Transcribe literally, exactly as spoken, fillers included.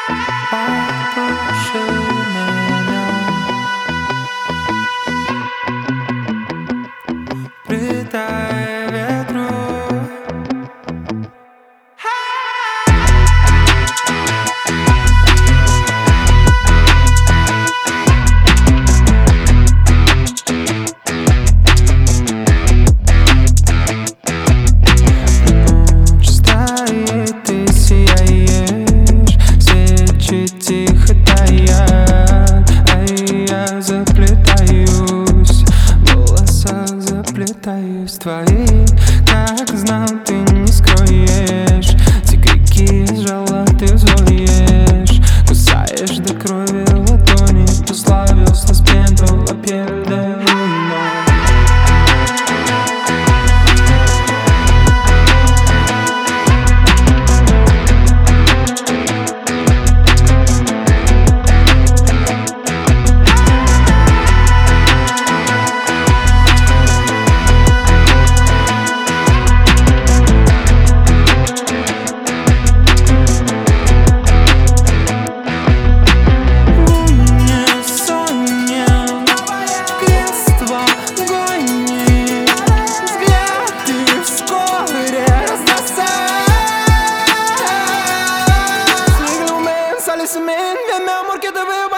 Потуши меня, предай ветру. Ночь стоит, ты сияешь, свечи тихо таят, а я заплетаюсь, в волосах заплетаюсь твои. Как знал, ты не скроешь, те крики сжала, ты взвоешь, кусаешь до крови ладони, прославился с пентала перед луной. Mi amor, que te veo